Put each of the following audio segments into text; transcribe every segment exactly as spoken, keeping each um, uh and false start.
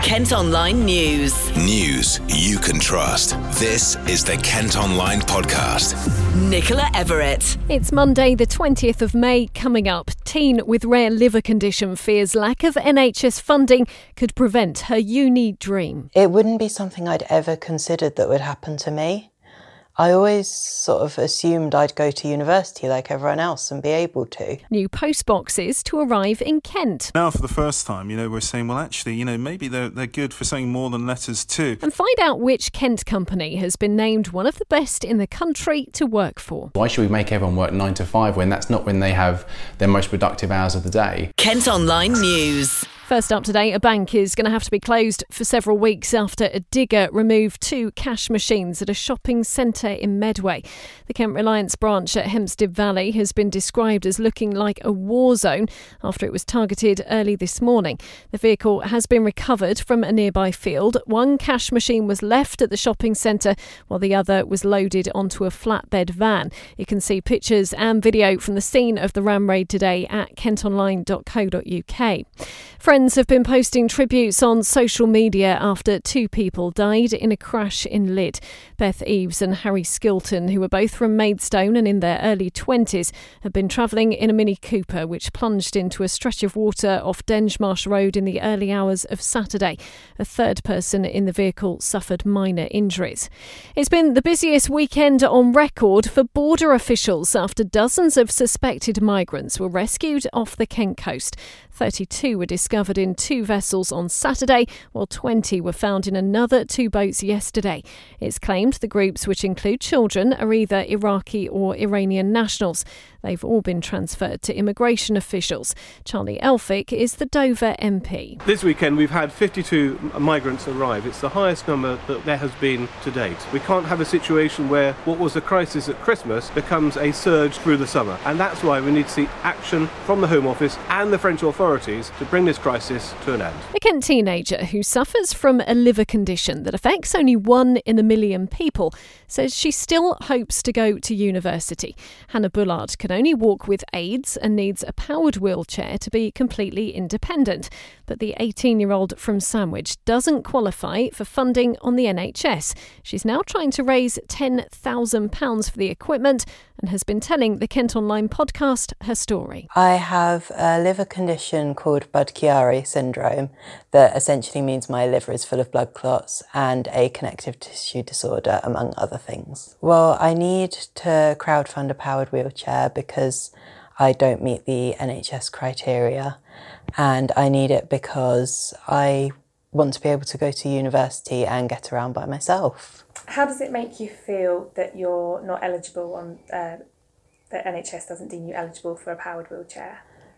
Kent Online News. News you can trust. This is the Kent Online Podcast. Nicola Everett. It's Monday the twentieth of May coming up. Teen with rare liver condition fears lack of N H S funding could prevent her uni dream. It wouldn't be something I'd ever considered that would happen to me. I always sort of assumed I'd go to university like everyone else and be able to. New post boxes to arrive in Kent. Now for the first time, you know, we're saying, well, actually, you know, maybe they're, they're good for something more than letters too. And find out which Kent company has been named one of the best in the country to work for. Why should we make everyone work nine to five when that's not when they have their most productive hours of the day? Kent Online News. First up today, a bank is going to have to be closed for several weeks after a digger removed two cash machines at a shopping centre in Medway. The Kent Reliance branch at Hempstead Valley has been described as looking like a war zone after it was targeted early this morning. The vehicle has been recovered from a nearby field. One cash machine was left at the shopping centre while the other was loaded onto a flatbed van. You can see pictures and video from the scene of the ram raid today at kent online dot co dot uk. Friends have been posting tributes on social media after two people died in a crash in Lydd. Beth Eves and Harry Skilton, who were both from Maidstone and in their early twenties, had been travelling in a Mini Cooper which plunged into a stretch of water off Dengemarsh Road in the early hours of Saturday. A third person in the vehicle suffered minor injuries. It's been the busiest weekend on record for border officials after dozens of suspected migrants were rescued off the Kent coast. thirty-two were discovered in two vessels on Saturday, while twenty were found in another two boats yesterday. It's claimed the groups, which include children, are either Iraqi or Iranian nationals. They've all been transferred to immigration officials. Charlie Elphick is the Dover M P. This weekend we've had fifty-two migrants arrive. It's the highest number that there has been to date. We can't have a situation where what was a crisis at Christmas becomes a surge through the summer. And that's why we need to see action from the Home Office and the French authorities to bring this crisis to an end. A Kent teenager who suffers from a liver condition that affects only one in a million people says she still hopes to go to university. Hannah Bullard can only walk with aids and needs a powered wheelchair to be completely independent. But the eighteen-year-old from Sandwich doesn't qualify for funding on the N H S. She's now trying to raise ten thousand pounds for the equipment and has been telling the Kent Online podcast her story. I have a liver condition called Budd-Chiari syndrome that essentially means my liver is full of blood clots and a connective tissue disorder, among other things. Well, I need to crowdfund a powered wheelchair because I don't meet the N H S criteria, and I need it because I want to be able to go to university and get around by myself. How does it make you feel that you're not eligible on, uh, that N H S doesn't deem you eligible for a powered wheelchair?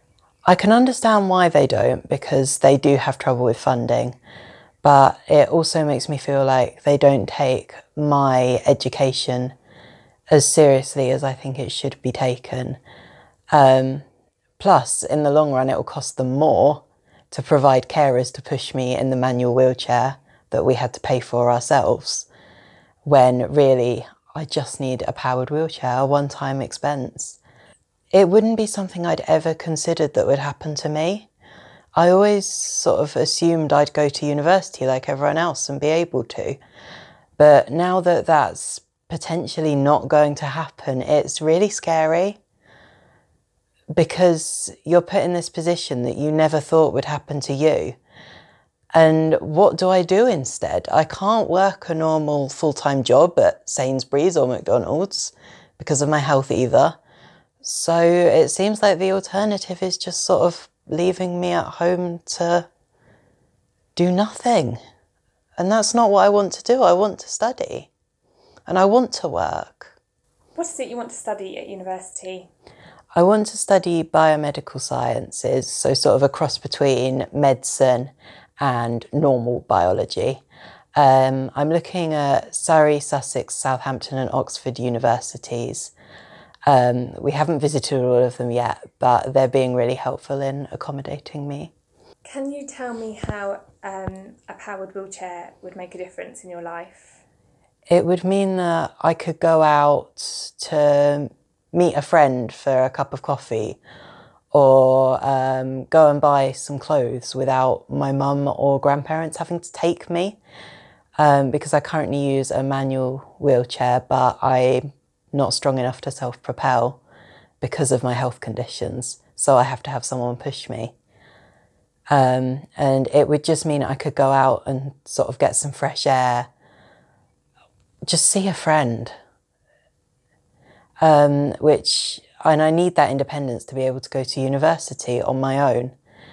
I can understand why they don't, because they do have trouble with funding, but it also makes me feel like they don't take my education as seriously as I think it should be taken. Um, plus, in the long run, it will cost them more to provide carers to push me in the manual wheelchair that we had to pay for ourselves, when really I just need a powered wheelchair, a one-time expense. It wouldn't be something I'd ever considered that would happen to me. I always sort of assumed I'd go to university like everyone else and be able to. But now that that's potentially not going to happen, it's really scary, because you're put in this position that you never thought would happen to you. And what do I do instead? I can't work a normal full-time job at Sainsbury's or McDonald's because of my health either. So it seems like the alternative is just sort of leaving me at home to do nothing. And that's not what I want to do. I want to study and I want to work. What is it you want to study at university? I want to study biomedical sciences, so sort of a cross between medicine and normal biology. Um, I'm looking at Surrey, Sussex, Southampton and Oxford universities. Um, we haven't visited all of them yet, but they're being really helpful in accommodating me. Can you tell me how um, a powered wheelchair would make a difference in your life? It would mean that I could go out to meet a friend for a cup of coffee, or um, go and buy some clothes without my mum or grandparents having to take me, um, because I currently use a manual wheelchair, but I'm not strong enough to self-propel because of my health conditions, so I have to have someone push me. Um, and it would just mean I could go out and sort of get some fresh air, just see a friend, um, which, and I need that independence to be able to go to university on my own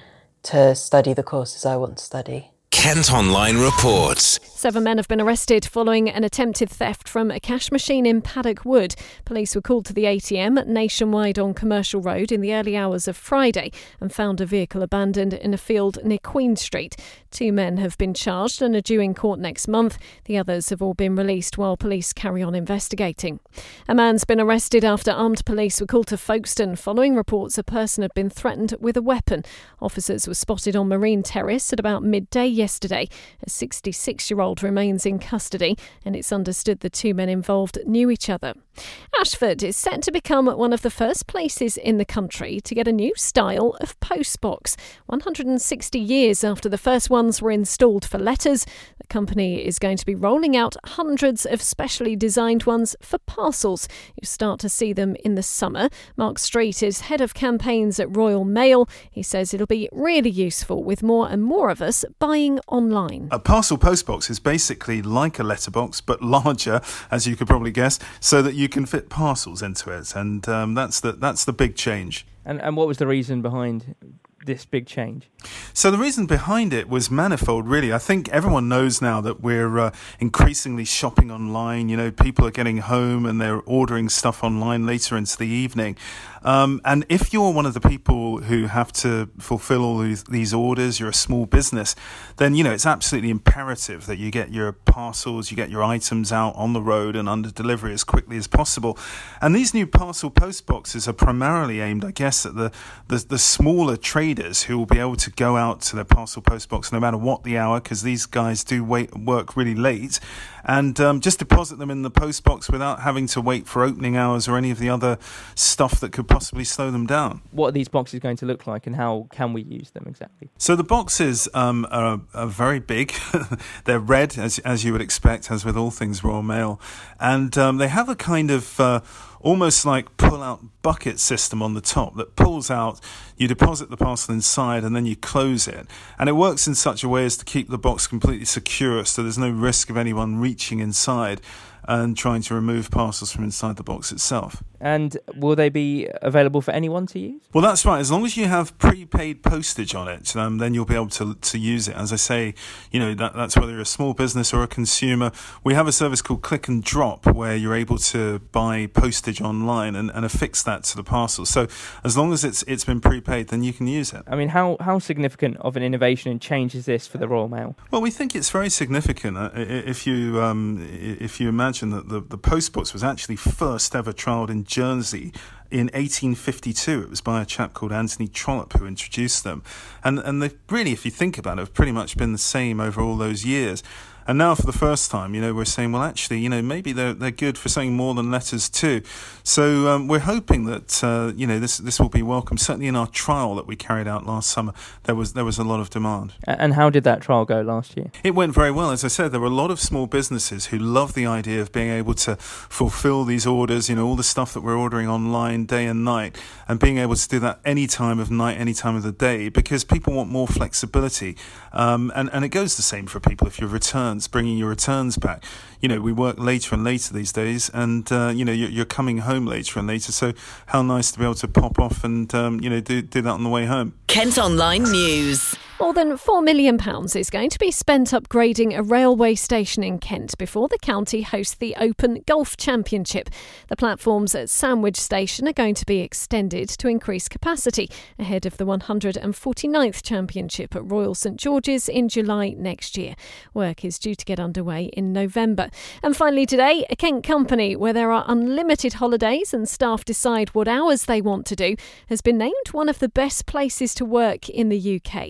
to study the courses I want to study. Kent Online reports. Seven men have been arrested following an attempted theft from a cash machine in Paddock Wood. Police were called to the A T M nationwide on Commercial Road in the early hours of Friday and found a vehicle abandoned in a field near Queen Street. Two men have been charged and are due in court next month. The others have all been released while police carry on investigating. A man's been arrested after armed police were called to Folkestone following reports a person had been threatened with a weapon. Officers were spotted on Marine Terrace at about midday yesterday. A sixty-six-year-old remains in custody, and it's understood the two men involved knew each other. Ashford is set to become one of the first places in the country to get a new style of postbox. one hundred sixty years after the first ones were installed for letters, the company is going to be rolling out hundreds of specially designed ones for parcels. You start to see them in the summer. Mark Street is head of campaigns at Royal Mail. He says it'll be really useful with more and more of us buying online. A parcel postbox is basically like a letterbox, but larger, as you could probably guess, so that you can fit parcels into it. And um, that's the that's the big change. And and what was the reason behind this big change? So the reason behind it was manifold, really. I think everyone knows now that we're uh, increasingly shopping online. You know, people are getting home and they're ordering stuff online later into the evening. Um, and if you're one of the people who have to fulfill all these, these orders, you're a small business, then, you know, it's absolutely imperative that you get your parcels, you get your items out on the road and under delivery as quickly as possible. And these new parcel post boxes are primarily aimed, I guess, at the, the, the smaller traders who will be able to go out to their parcel post box no matter what the hour, because these guys do wait, work really late, and um, just deposit them in the post box without having to wait for opening hours or any of the other stuff that could possibly slow them down. What are these boxes going to look like, and how can we use them exactly? So the boxes um, are, are very big. They're red, as as you would expect, as with all things Royal Mail, and um, they have a kind of uh, almost like pull-out bucket system on the top that pulls out. You deposit the parcel inside and then you close it. And it works in such a way as to keep the box completely secure, so there's no risk of anyone reaching inside and trying to remove parcels from inside the box itself. And will they be available for anyone to use? Well, that's right. As long as you have prepaid postage on it, um, then you'll be able to to use it. As I say, you know, that, that's whether you're a small business or a consumer. We have a service called Click and Drop where you're able to buy postage online and, and affix that to the parcel. So as long as it's it's been prepaid, then you can use it. I mean, how, how significant of an innovation and change is this for the Royal Mail? Well, we think it's very significant. Uh, if you um, if you imagine that the, the postbox was actually first ever trialled in Jersey in eighteen fifty-two. It was by a chap called Anthony Trollope who introduced them. And and they really, if you think about it, have pretty much been the same over all those years. And now for the first time, you know, we're saying, well, actually, you know, maybe they're they're good for something more than letters too. So um, we're hoping that, uh, you know, this this will be welcome. Certainly in our trial that we carried out last summer, there was there was a lot of demand. And how did that trial go last year? It went very well. As I said, there were a lot of small businesses who love the idea of being able to fulfill these orders, you know, all the stuff that we're ordering online day and night, and being able to do that any time of night, any time of the day, because people want more flexibility. Um, and, and it goes the same for people if you're returned. Bringing your returns back. You know, we work later and later these days, and uh, you know, you're, you're coming home later and later. So, how nice to be able to pop off and um, you know, do do that on the way home. Kent Online News. More than four million pounds is going to be spent upgrading a railway station in Kent before the county hosts the Open Golf Championship. The platforms at Sandwich Station are going to be extended to increase capacity ahead of the one hundred forty-ninth Championship at Royal St George's in July next year. Work is due to get underway in November. And finally today, a Kent company where there are unlimited holidays and staff decide what hours they want to do has been named one of the best places to work in the U K. Tom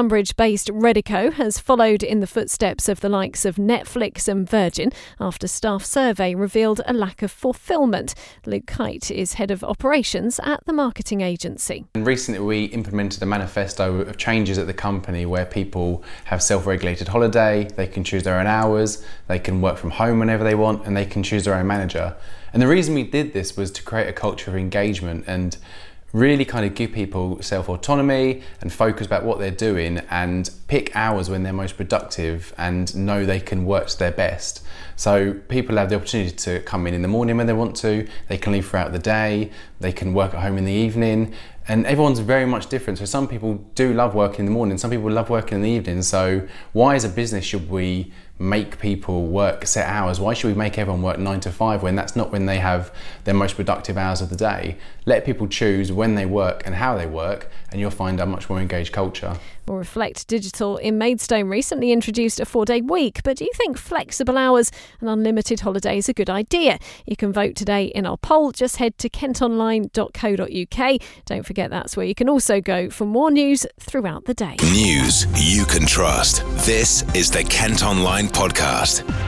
Tunbridge-based Redico has followed in the footsteps of the likes of Netflix and Virgin after staff survey revealed a lack of fulfilment. Luke Kite is head of operations at the marketing agency. And recently we implemented a manifesto of changes at the company where people have self-regulated holiday, they can choose their own hours, they can work from home whenever they want, and they can choose their own manager. And the reason we did this was to create a culture of engagement and really kind of give people self-autonomy and focus about what they're doing and pick hours when they're most productive and know they can work to their best. So people have the opportunity to come in in the morning when they want to, they can leave throughout the day, they can work at home in the evening, and everyone's very much different. So some people do love working in the morning, some people love working in the evening. So why as a business should we make people work set hours? Why should we make everyone work nine to five when that's not when they have their most productive hours of the day? Let people choose when they work and how they work, and you'll find a much more engaged culture. Well, Reflect Digital in Maidstone recently introduced a four-day week, but do you think flexible hours and unlimited holiday is a good idea? You can vote today in our poll. Just head to kent online dot co dot uk. Don't forget that's where you can also go for more news throughout the day. News you can trust. This is the Kent Online Podcast.